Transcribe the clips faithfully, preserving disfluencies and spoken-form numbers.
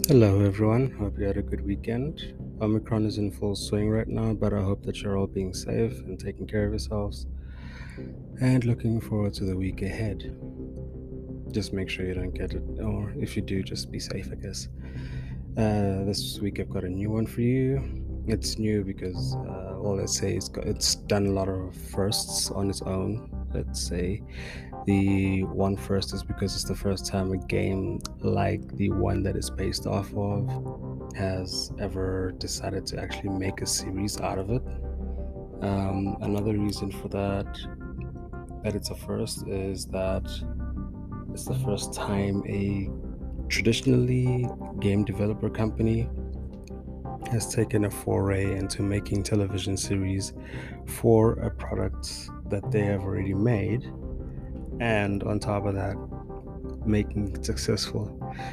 Hello, everyone. Hope you had a good weekend. Omicron is in full swing right now, but I hope that you're all being safe and taking care of yourselves and looking forward to the week ahead. Just make sure you don't get it, or if you do, just be safe, I guess. Uh, this week I've got a new one for you. It's new because, uh, well, let's say it's got, it's done a lot of firsts on its own. Let's say the one first is because it's the first time a game like the one that it's based off of has ever decided to actually make a series out of it. Um, another reason for that that it's a first is that it's the first time a traditionally game developer company has taken a foray into making television series for a product that they have already made, and on top of that, making it successful.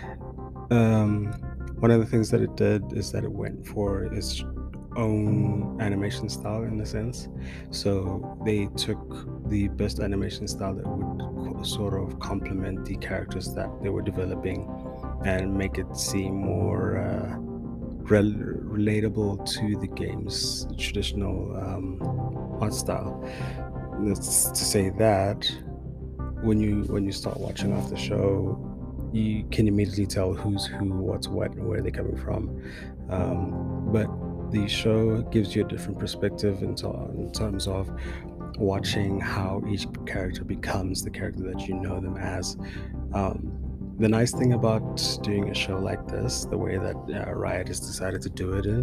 Um, one of the things that it did is that it went for its own animation style in a sense. So they took the best animation style that would co- sort of complement the characters that they were developing and make it seem more uh, rel- relatable to the game's traditional um, art style. That's to say that when you when you start watching off the show, you can immediately tell who's who, what's what, and where they're coming from. Um, but the show gives you a different perspective in, to- in terms of watching how each character becomes the character that you know them as. Um, the nice thing about doing a show like this, the way that uh, Riot has decided to do it in,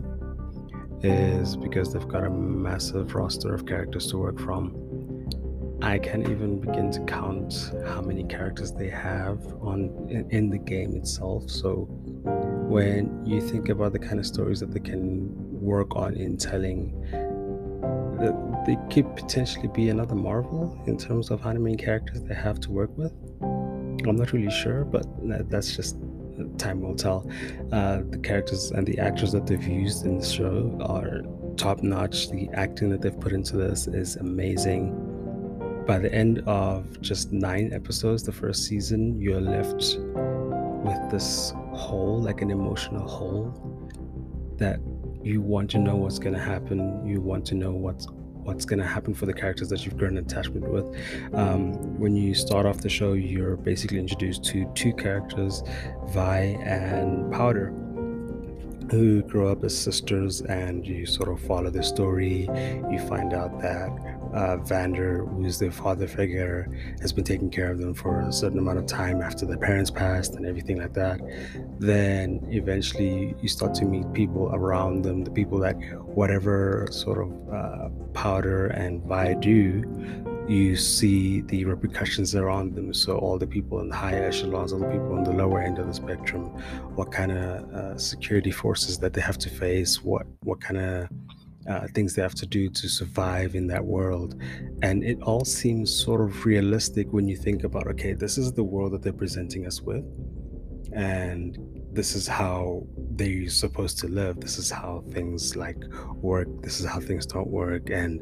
is because they've got a massive roster of characters to work from. I can't even begin to count how many characters they have on in, in the game itself. So when you think about the kind of stories that they can work on in telling, that they could potentially be another Marvel in terms of how many characters they have to work with. I'm not really sure, but that- that's just time will tell. Uh, the characters and the actors that they've used in the show are top notch. The acting that they've put into this is amazing. By the end of just nine episodes, the first season, you're left with this hole, like an emotional hole, that you want to know what's going to happen. You want to know what's what's going to happen for the characters that you've grown an attachment with. Um, when you start off the show, you're basically introduced to two characters, Vi and Powder, who grow up as sisters, and you sort of follow their story. You find out that uh, Vander, who's their father figure, has been taking care of them for a certain amount of time after their parents passed and everything like that. Then eventually you start to meet people around them, the people that whatever sort of uh, Powder and Vi do, you see the repercussions around them. So all the people in the high echelons, all the people on the lower end of the spectrum, what kind of uh, security forces that they have to face, what what kind of uh, things they have to do to survive in that world. And it all seems sort of realistic when you think about, okay, this is the world that they're presenting us with, and this is how they're supposed to live. This is how things like work. This is how things don't work. And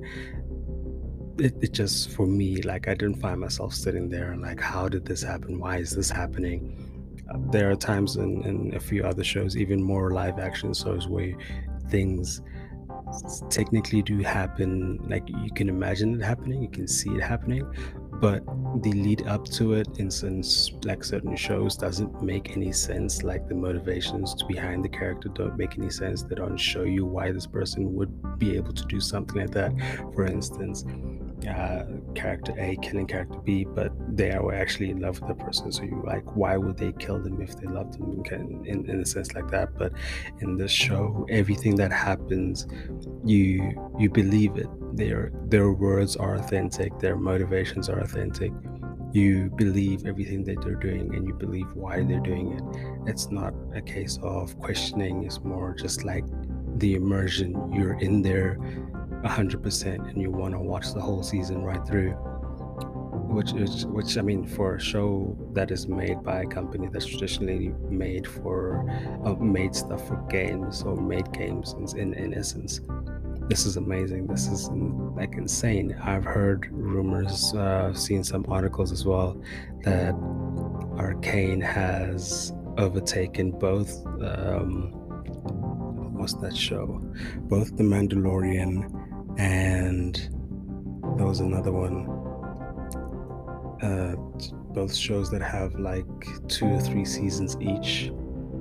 it, it just, for me, like, I didn't find myself sitting there and like, how did this happen? Why is this happening? Uh, there are times in, in a few other shows, even more live action shows, where things s- technically do happen, like you can imagine it happening, you can see it happening, but the lead up to it in sense, like certain shows, doesn't make any sense. Like the motivations behind the character don't make any sense. They don't show you why this person would be able to do something like that. For instance, uh, character A killing character B, but they are actually in love with the person. So you like, why would they kill them if they love them? In, in, in a sense like that. But in this show, everything that happens, you you believe it. Their their words are authentic. Their motivations are authentic. You believe everything that they're doing, and you believe why they're doing it. It's not a case of questioning. It's more just like the immersion. You're in there one hundred percent, and you want to watch the whole season right through, which is which I mean, for a show that is made by a company that's traditionally made for uh, made stuff for games, or made games in, in in essence. This is amazing. This is in, like, insane. I've heard rumors, uh, seen some articles as well, that Arcane has overtaken both, um, what's that show? Both The Mandalorian and there was another one. Uh, both shows that have like two or three seasons each.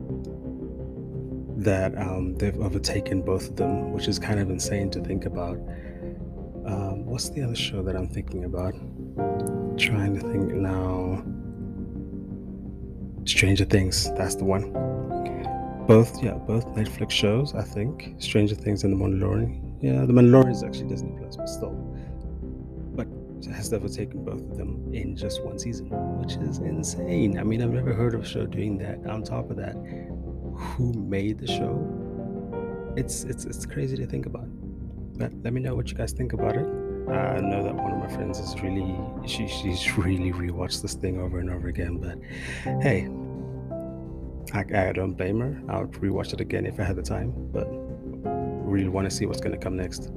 That um, they've overtaken both of them, which is kind of insane to think about. Um, what's the other show that I'm thinking about? Trying to think now. Stranger Things, that's the one. Both, yeah, both Netflix shows, I think. Stranger Things and The Mandalorian. Yeah, The Mandalorian is actually Disney Plus, but still. But it has overtaken both of them in just one season, which is insane. I mean, I've never heard of a show doing that. On top of that, who made the show? It's it's it's crazy to think about. But let me know what you guys think about it. I know that one of my friends is really she she's really rewatched this thing over and over again. But hey, I, I don't blame her. I would rewatch it again if I had the time. But really want to see what's going to come next.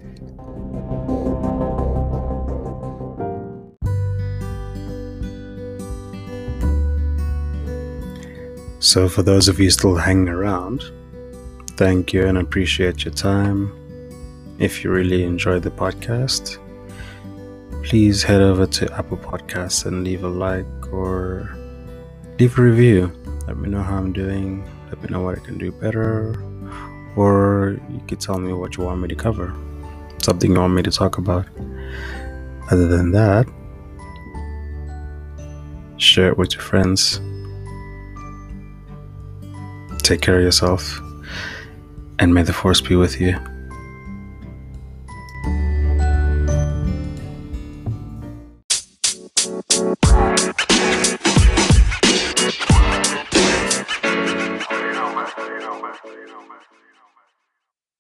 So for those of you still hanging around, thank you and appreciate your time. If you really enjoyed the podcast, please head over to Apple Podcasts and leave a like or leave a review. Let me know how I'm doing. Let me know what I can do better. Or you could tell me what you want me to cover. Something you want me to talk about. Other than that, share it with your friends. Take care of yourself. And may the force be with you.